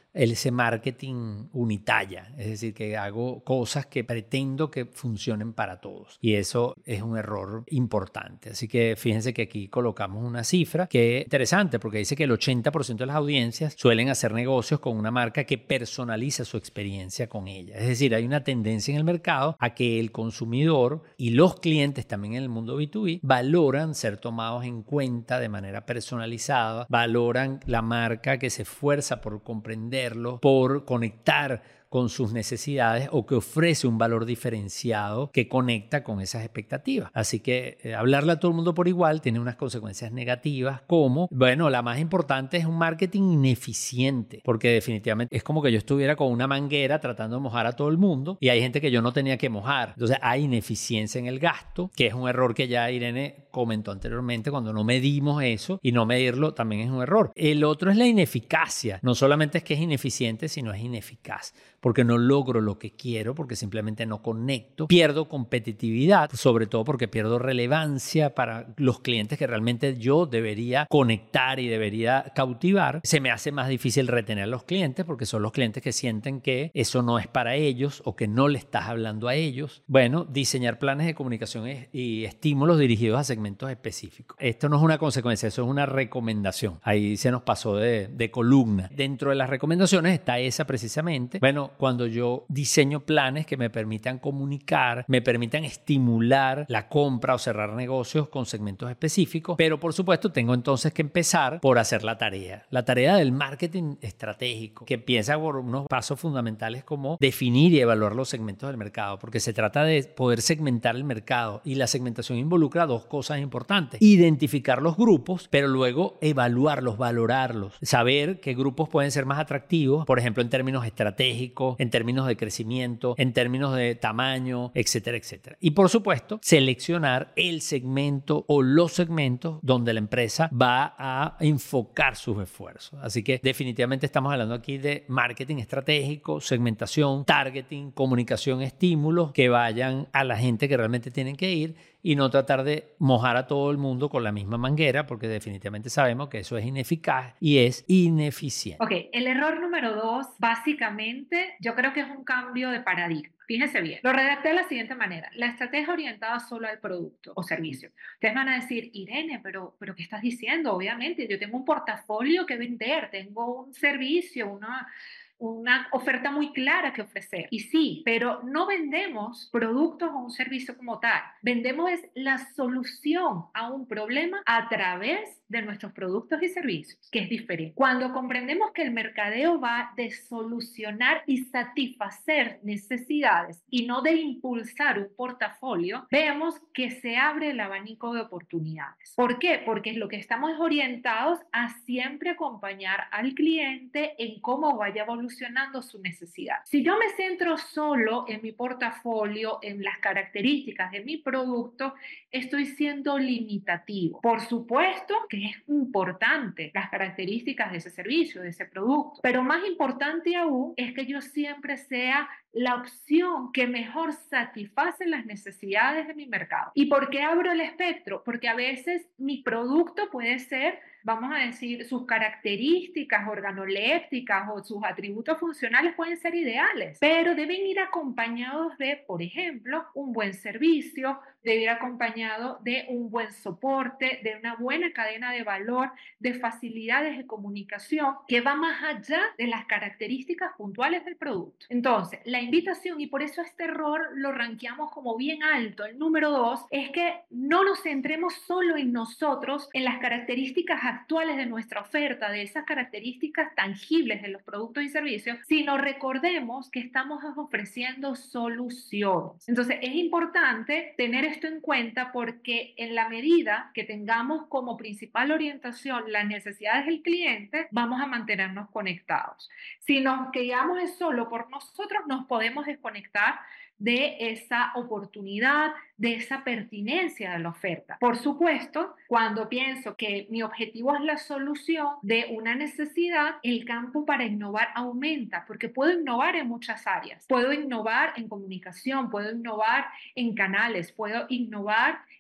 ese marketing unitalla, es decir, que hago cosas que pretendo que funcionen para todos. Y eso es un error importante. Así que fíjense que aquí colocamos una cifra que es interesante porque dice que el ochenta por ciento de las audiencias suelen hacer negocios con una marca que personaliza su experiencia con ella. Es decir, hay una tendencia en el mercado a que el consumidor y los clientes también en el mundo B dos B valoran ser tomados en cuenta de manera personalizada, valoran la marca que se esfuerza por comprenderlo, por conectar con sus necesidades o que ofrece un valor diferenciado que conecta con esas expectativas. Así que eh, hablarle a todo el mundo por igual tiene unas consecuencias negativas como, bueno, la más importante es un marketing ineficiente, porque definitivamente es como que yo estuviera con una manguera tratando de mojar a todo el mundo y hay gente que yo no tenía que mojar. Entonces hay ineficiencia en el gasto, que es un error que ya Irene comentó anteriormente. Cuando no medimos eso y no medirlo también es un error. El otro es la ineficacia. No solamente es que es ineficiente, sino es ineficaz, porque no logro lo que quiero, porque simplemente no conecto, pierdo competitividad, sobre todo porque pierdo relevancia para los clientes que realmente yo debería conectar y debería cautivar. Se me hace más difícil retener a los clientes porque son los clientes que sienten que eso no es para ellos o que no le estás hablando a ellos. Bueno, diseñar planes de comunicación y estímulos dirigidos a segmentos específicos. Esto no es una consecuencia, eso es una recomendación. Ahí se nos pasó de, de columna. Dentro de las recomendaciones está esa precisamente. Bueno, cuando yo diseño planes que me permitan comunicar, me permitan estimular la compra o cerrar negocios con segmentos específicos, pero por supuesto tengo entonces que empezar por hacer la tarea. La tarea del marketing estratégico, que empieza por unos pasos fundamentales como definir y evaluar los segmentos del mercado, porque se trata de poder segmentar el mercado y la segmentación involucra dos cosas importantes: identificar los grupos, pero luego evaluarlos, valorarlos, saber qué grupos pueden ser más atractivos, por ejemplo, en términos estratégicos, en términos de crecimiento, en términos de tamaño, etcétera, etcétera. Y por supuesto, seleccionar el segmento o los segmentos donde la empresa va a enfocar sus esfuerzos. Así que definitivamente estamos hablando aquí de marketing estratégico, segmentación, targeting, comunicación, estímulos que vayan a la gente que realmente tienen que ir y no tratar de mojar a todo el mundo con la misma manguera, porque definitivamente sabemos que eso es ineficaz y es ineficiente. Ok, el error número dos, básicamente, yo creo que es un cambio de paradigma. Fíjense bien, lo redacté de la siguiente manera: la estrategia orientada solo al producto o servicio. Ustedes van a decir, Irene, pero, pero ¿qué estás diciendo? Obviamente, yo tengo un portafolio que vender, tengo un servicio, una... una oferta muy clara que ofrecer. Y sí, pero no vendemos productos o un servicio como tal. Vendemos es la solución a un problema a través de nuestros productos y servicios, que es diferente. Cuando comprendemos que el mercadeo va de solucionar y satisfacer necesidades y no de impulsar un portafolio, vemos que se abre el abanico de oportunidades. ¿Por qué? Porque lo que estamos orientados a siempre acompañar al cliente en cómo vaya evolucionando su necesidad. Si yo me centro solo en mi portafolio, en las características de mi producto, estoy siendo limitativo. Por supuesto que es importante las características de ese servicio, de ese producto, pero más importante aún es que yo siempre sea la opción que mejor satisface las necesidades de mi mercado. ¿Y por qué abro el espectro? Porque a veces mi producto puede ser, vamos a decir, sus características organolépticas o sus atributos funcionales pueden ser ideales, pero deben ir acompañados de, por ejemplo, un buen servicio, debe ir acompañado de un buen soporte, de una buena cadena de valor, de facilidades de comunicación que va más allá de las características puntuales del producto. Entonces, la invitación, y por eso este error lo rankeamos como bien alto, el número dos, es que no nos centremos solo en nosotros, en las características actuales de nuestra oferta, de esas características tangibles de los productos y servicios, sino recordemos que estamos ofreciendo soluciones. Entonces, es importante tener esto en cuenta porque en la medida que tengamos como principal orientación las necesidades del cliente, vamos a mantenernos conectados. Si nos quedamos solo por nosotros, nos podemos desconectar de esa oportunidad, de esa pertinencia de la oferta. Por supuesto, cuando pienso que mi objetivo es la solución de una necesidad, el campo para innovar aumenta, porque puedo innovar en muchas áreas. Puedo innovar en comunicación, puedo innovar en canales, puedo innovar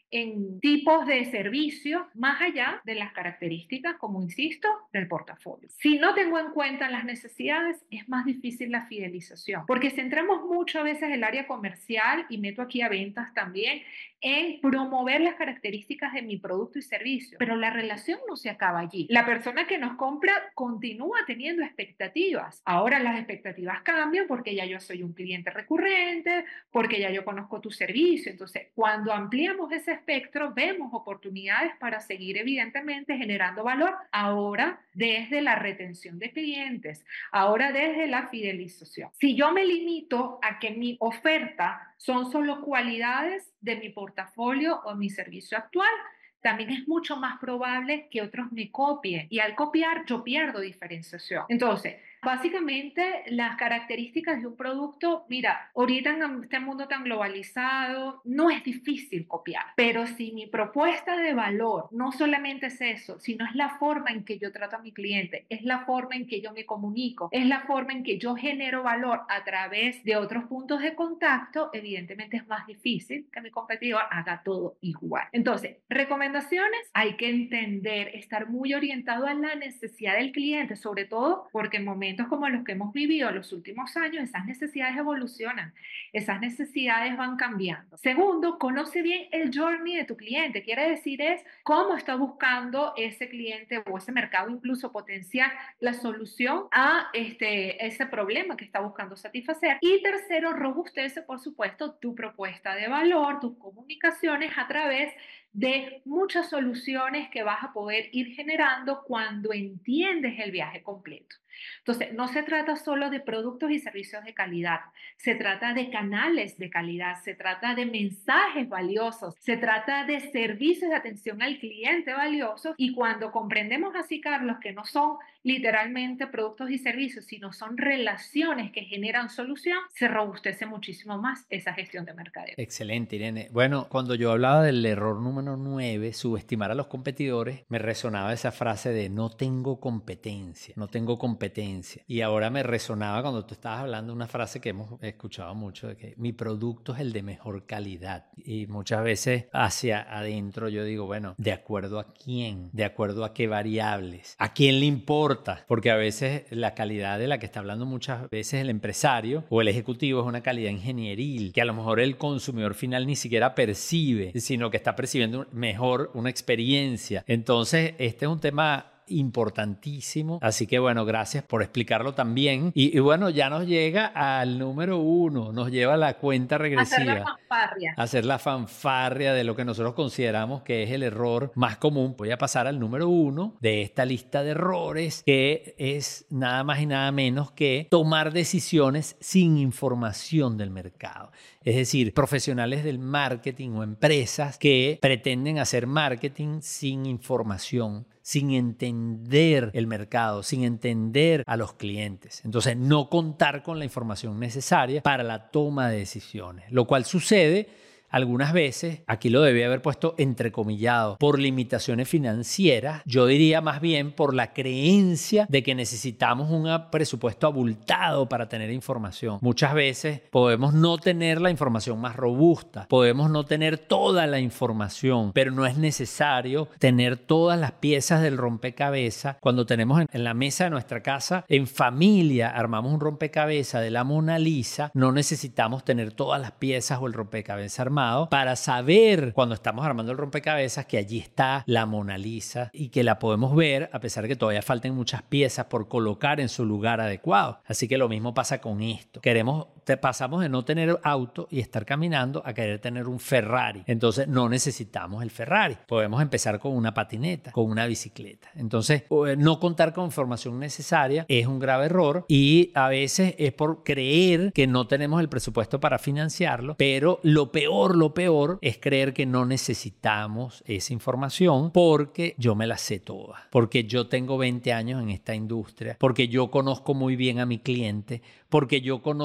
en tipos de servicios más allá de las características, como insisto, del portafolio. Si no tengo en cuenta las necesidades, es más difícil la fidelización, porque centramos mucho a veces el área comercial, y meto aquí a ventas también, en promover las características de mi producto y servicio, pero la relación no se acaba allí. La persona que nos compra continúa teniendo expectativas. Ahora las expectativas cambian porque ya yo soy un cliente recurrente, porque ya yo conozco tu servicio. Entonces, cuando ampliamos ese espectro, vemos oportunidades para seguir evidentemente generando valor, ahora desde la retención de clientes, ahora desde la fidelización. Si yo me limito a que mi oferta son solo cualidades de mi portafolio o mi servicio actual, también es mucho más probable que otros me copien, y al copiar yo pierdo diferenciación. Entonces, básicamente, las características de un producto, mira, ahorita en este mundo tan globalizado, no es difícil copiar, pero si mi propuesta de valor no solamente es eso, sino es la forma en que yo trato a mi cliente, es la forma en que yo me comunico, es la forma en que yo genero valor a través de otros puntos de contacto, evidentemente es más difícil que mi competidor haga todo igual. Entonces, recomendaciones, hay que entender, estar muy orientado a la necesidad del cliente, sobre todo porque en momentos como los que hemos vivido en los últimos años, esas necesidades evolucionan, esas necesidades van cambiando. Segundo, conoce bien el journey de tu cliente. Quiere decir es cómo está buscando ese cliente o ese mercado incluso potencial la solución a este, ese problema que está buscando satisfacer. Y tercero, robustece, por supuesto, tu propuesta de valor, tus comunicaciones a través de muchas soluciones que vas a poder ir generando cuando entiendes el viaje completo. Entonces, no se trata solo de productos y servicios de calidad, se trata de canales de calidad, se trata de mensajes valiosos, se trata de servicios de atención al cliente valiosos, y cuando comprendemos así, Carlos, que no son literalmente productos y servicios, sino son relaciones que generan solución, se robustece muchísimo más esa gestión de mercadeo. Excelente, Irene. Bueno, cuando yo hablaba del error número nueve, subestimar a los competidores, me resonaba esa frase de no tengo competencia, no tengo competencia. Y ahora me resonaba cuando tú estabas hablando una frase que hemos escuchado mucho, de que mi producto es el de mejor calidad. Y muchas veces hacia adentro yo digo, bueno, ¿de acuerdo a quién? ¿De acuerdo a qué variables? ¿A quién le importa? Porque a veces la calidad de la que está hablando muchas veces el empresario o el ejecutivo es una calidad ingenieril, que a lo mejor el consumidor final ni siquiera percibe, sino que está percibiendo mejor una experiencia. Entonces, este es un tema importantísimo, así que bueno, gracias por explicarlo también. Y, y bueno, ya nos llega al número uno, nos lleva a la cuenta regresiva. Hacer la fanfarria. Hacer la fanfarria de lo que nosotros consideramos que es el error más común. Voy a pasar al número uno de esta lista de errores, que es nada más y nada menos que tomar decisiones sin información del mercado. Es decir, profesionales del marketing o empresas que pretenden hacer marketing sin información, sin entender el mercado, sin entender a los clientes. Entonces, no contar con la información necesaria para la toma de decisiones, lo cual sucede algunas veces, aquí lo debía haber puesto entrecomillado, por limitaciones financieras, yo diría más bien por la creencia de que necesitamos un presupuesto abultado para tener información. Muchas veces podemos no tener la información más robusta, podemos no tener toda la información, pero no es necesario tener todas las piezas del rompecabezas. Cuando tenemos en, en la mesa de nuestra casa, en familia, armamos un rompecabezas de la Mona Lisa, no necesitamos tener todas las piezas o el rompecabezas armado para saber cuando estamos armando el rompecabezas que allí está la Mona Lisa y que la podemos ver a pesar de que todavía falten muchas piezas por colocar en su lugar adecuado. Así que lo mismo pasa con esto. Queremos, te pasamos de no tener auto y estar caminando a querer tener un Ferrari. Entonces no necesitamos el Ferrari. Podemos empezar con una patineta, con una bicicleta. Entonces no contar con información necesaria es un grave error, y a veces es por creer que no tenemos el presupuesto para financiarlo, pero lo peor Lo peor es creer que no necesitamos esa información porque yo me la sé toda, porque yo tengo veinte años en esta industria, porque yo conozco muy bien a mi cliente, porque yo conozco mi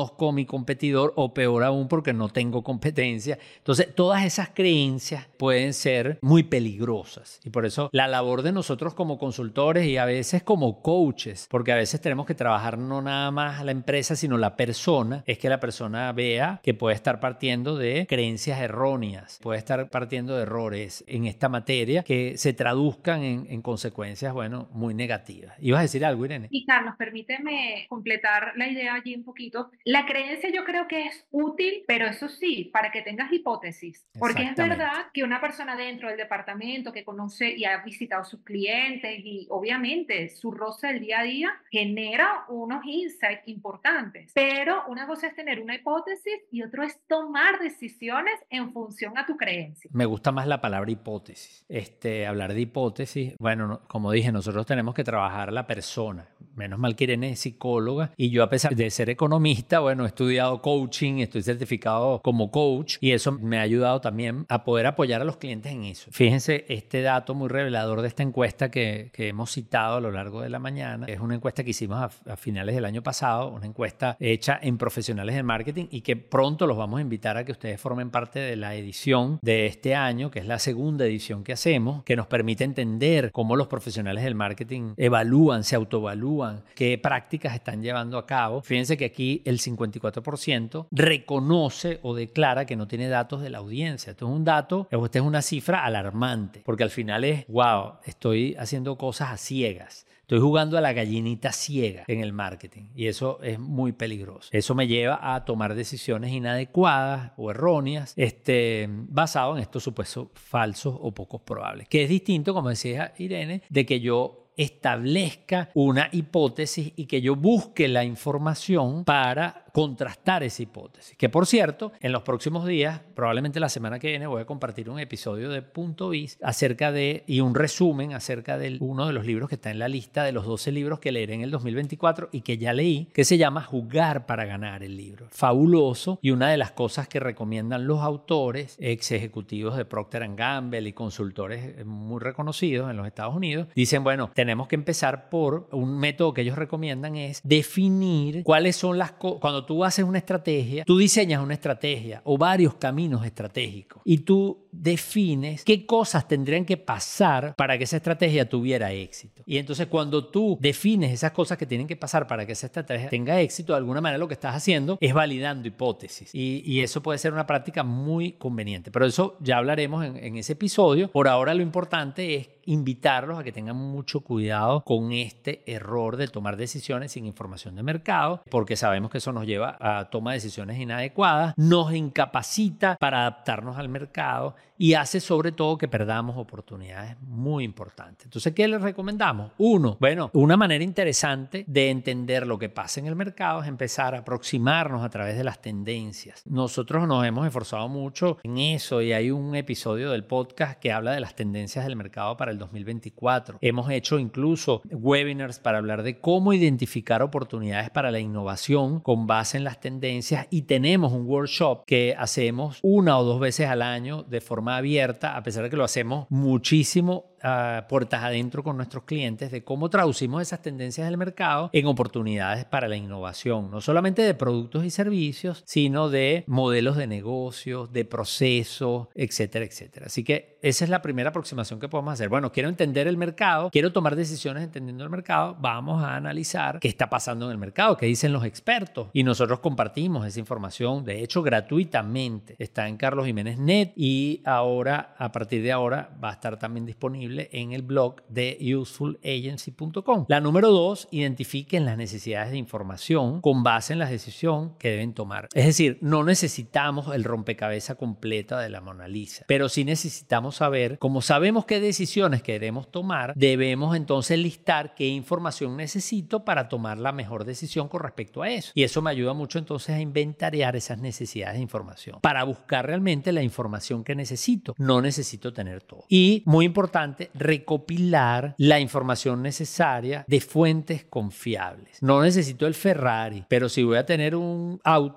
mi competidor, o peor aún porque no tengo competencia. Entonces, todas esas creencias pueden ser muy peligrosas. Y por eso la labor de nosotros como consultores y a veces como coaches, porque a veces tenemos que trabajar no nada más a la empresa, sino la persona, es que la persona vea que puede estar partiendo de creencias erróneas, puede estar partiendo de errores en esta materia que se traduzcan en, en consecuencias, bueno, muy negativas. ¿Ibas a decir algo, Irene? Y Carlos, permíteme completar la idea allí un poquito. La creencia yo creo que es útil, pero eso sí, para que tengas hipótesis. Porque es verdad que una persona dentro del departamento que conoce y ha visitado sus clientes y obviamente su roce del día a día genera unos insights importantes. Pero una cosa es tener una hipótesis y otro es tomar decisiones en función a tu creencia. Me gusta más la palabra hipótesis. Este, hablar de hipótesis, bueno, no, como dije, nosotros tenemos que trabajar la persona. Menos mal que Irene es psicóloga y yo, a pesar de ser economista, bueno, he estudiado coaching, estoy certificado como coach y eso me ha ayudado también a poder apoyar a los clientes en eso. Fíjense este dato muy revelador de esta encuesta que, que hemos citado a lo largo de la mañana. Es una encuesta que hicimos a, a finales del año pasado, una encuesta hecha en profesionales del marketing y que pronto los vamos a invitar a que ustedes formen parte de la edición de este año, que es la segunda edición que hacemos, que nos permite entender cómo los profesionales del marketing evalúan, se autoevalúan, qué prácticas están llevando a cabo. Fíjense que aquí el cincuenta y cuatro por ciento reconoce o declara que no tiene datos de la audiencia. Esto es un dato, esta es una cifra alarmante, porque al final es, wow, estoy haciendo cosas a ciegas. Estoy jugando a la gallinita ciega en el marketing y eso es muy peligroso. Eso me lleva a tomar decisiones inadecuadas o erróneas este, basado en estos supuestos falsos o pocos probables. Que es distinto, como decía Irene, de que yo establezca una hipótesis y que yo busque la información para contrastar esa hipótesis. Que, por cierto, en los próximos días, probablemente la semana que viene, voy a compartir un episodio de Punto Biz acerca de, y un resumen acerca de uno de los libros que está en la lista de los doce libros que leeré en el dos mil veinticuatro y que ya leí, que se llama Jugar para ganar el libro. Fabuloso, y una de las cosas que recomiendan los autores, ex ejecutivos de Procter and Gamble y consultores muy reconocidos en los Estados Unidos, dicen, bueno, tenemos que empezar por un método que ellos recomiendan, es definir cuáles son las cosas. Cuando tú haces una estrategia, tú diseñas una estrategia o varios caminos estratégicos y tú defines qué cosas tendrían que pasar para que esa estrategia tuviera éxito. Y entonces cuando tú defines esas cosas que tienen que pasar para que esa estrategia tenga éxito, de alguna manera lo que estás haciendo es validando hipótesis. Y, y eso puede ser una práctica muy conveniente. Pero eso ya hablaremos en, en ese episodio. Por ahora lo importante es invitarlos a que tengan mucho cuidado con este error de tomar decisiones sin información de mercado, porque sabemos que eso nos lleva a tomar decisiones inadecuadas, nos incapacita para adaptarnos al mercado y hace sobre todo que perdamos oportunidades muy importantes. Entonces, ¿qué les recomendamos? Uno, bueno, una manera interesante de entender lo que pasa en el mercado es empezar a aproximarnos a través de las tendencias. Nosotros nos hemos esforzado mucho en eso y hay un episodio del podcast que habla de las tendencias del mercado para el dos mil veinticuatro. Hemos hecho incluso webinars para hablar de cómo identificar oportunidades para la innovación con base en las tendencias y tenemos un workshop que hacemos una o dos veces al año de forma abierta, a pesar de que lo hacemos muchísimo uh, puertas adentro con nuestros clientes, de cómo traducimos esas tendencias del mercado en oportunidades para la innovación, no solamente de productos y servicios, sino de modelos de negocios, de procesos, etcétera, etcétera. Así que esa es la primera aproximación que podemos hacer. Bueno, quiero entender el mercado, quiero tomar decisiones entendiendo el mercado, vamos a analizar qué está pasando en el mercado, qué dicen los expertos y nosotros compartimos esa información, de hecho gratuitamente. Está en Carlos Jiménez punto net y ahora, a partir de ahora, va a estar también disponible en el blog de useful agency punto com. La número dos, identifiquen las necesidades de información con base en la decisión que deben tomar. Es decir, no necesitamos el rompecabezas completa de la Mona Lisa, pero sí necesitamos saber, como sabemos qué decisiones queremos tomar, debemos entonces listar qué información necesito para tomar la mejor decisión con respecto a eso. Y eso me ayuda mucho entonces a inventariar esas necesidades de información para buscar realmente la información que necesito. No necesito tener todo. Y muy importante, recopilar la información necesaria de fuentes confiables. No necesito el Ferrari, pero si voy a tener un auto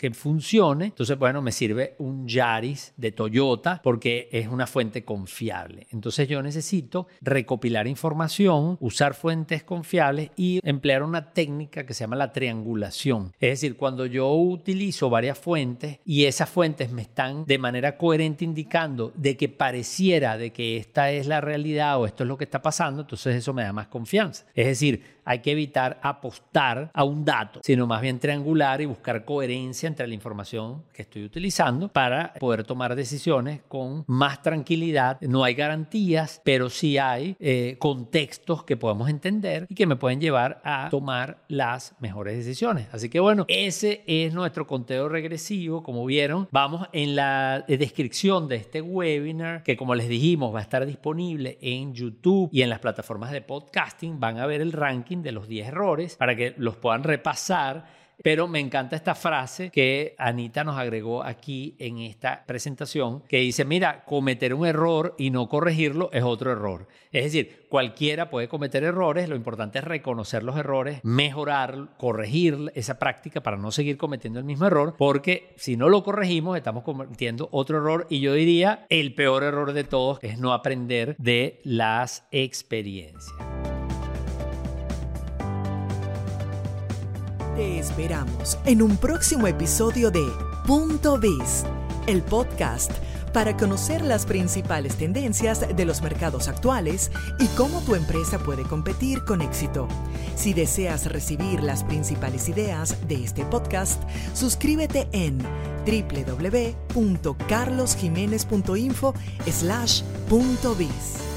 que funcione. Entonces, bueno, me sirve un Yaris de Toyota porque es una fuente confiable. Entonces yo necesito recopilar información, usar fuentes confiables y emplear una técnica que se llama la triangulación. Es decir, cuando yo utilizo varias fuentes y esas fuentes me están de manera coherente indicando de que pareciera de que esta es la realidad o esto es lo que está pasando, entonces eso me da más confianza. Es decir, hay que evitar apostar a un dato, sino más bien triangular y buscar coherencia entre la información que estoy utilizando para poder tomar decisiones con más tranquilidad. No hay garantías, pero sí hay eh, contextos que podemos entender y que me pueden llevar a tomar las mejores decisiones. Así que bueno, ese es nuestro conteo regresivo. Como vieron, vamos en la descripción de este webinar, que como les dijimos va a estar disponible en YouTube y en las plataformas de podcasting. Van a ver el ranking de los diez errores para que los puedan repasar. Pero me encanta esta frase que Anita nos agregó aquí en esta presentación, que dice, mira, cometer un error y no corregirlo es otro error. Es decir, cualquiera puede cometer errores, lo importante es reconocer los errores, mejorar, corregir esa práctica para no seguir cometiendo el mismo error, porque si no lo corregimos estamos cometiendo otro error, y yo diría el peor error de todos es no aprender de las experiencias. Te esperamos en un próximo episodio de Punto Biz, el podcast para conocer las principales tendencias de los mercados actuales y cómo tu empresa puede competir con éxito. Si deseas recibir las principales ideas de este podcast, suscríbete en w w w punto carlos jimenez punto info slash punto biz.